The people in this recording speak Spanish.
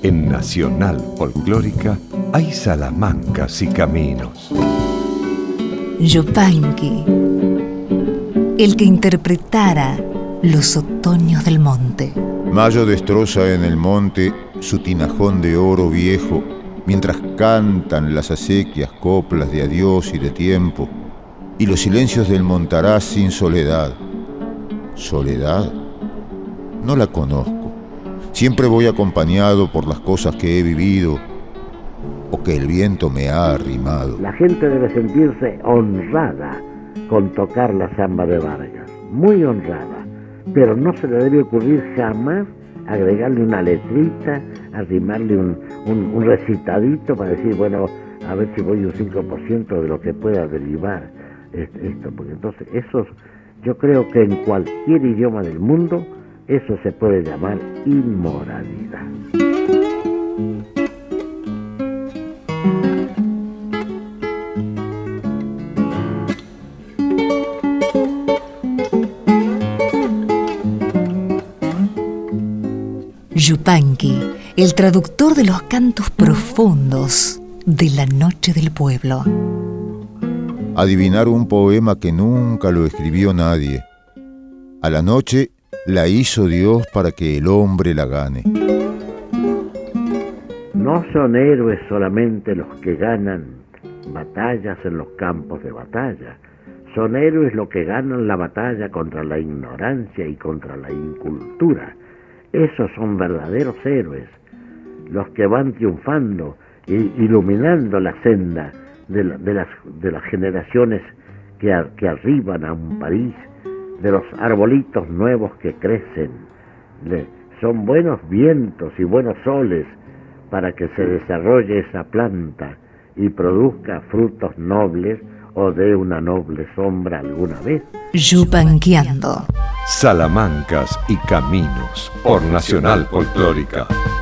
En Nacional Folclórica hay salamancas y caminos. Yupanqui, el que interpretara los otoños del monte. Mayo destroza en el monte su tinajón de oro viejo, mientras cantan las acequias coplas de adiós y de tiempo, y los silencios del montaraz sin soledad. ¿Soledad? No la conozco. Siempre voy acompañado por las cosas que he vivido o que el viento me ha arrimado. La gente debe sentirse honrada con tocar la samba de Vargas, muy honrada, pero no se le debe ocurrir jamás agregarle una letrita, arrimarle un recitadito para decir, bueno, a ver si voy un 5% de lo que pueda derivar esto, porque entonces eso, yo creo que en cualquier idioma del mundo, eso se puede llamar inmoralidad. Yupanqui, el traductor de los cantos profundos de la noche del pueblo. Adivinar un poema que nunca lo escribió nadie. A la noche la hizo Dios para que el hombre la gane. No son héroes solamente los que ganan batallas en los campos de batalla. Son héroes los que ganan la batalla contra la ignorancia y contra la incultura. Esos son verdaderos héroes, los que van triunfando e iluminando la senda de las generaciones que arriban a un país, de los arbolitos nuevos que crecen. Son buenos vientos y buenos soles para que se desarrolle esa planta y produzca frutos nobles o dé una noble sombra alguna vez. Yupanquiando. Salamancas y caminos por Nacional Folclórica.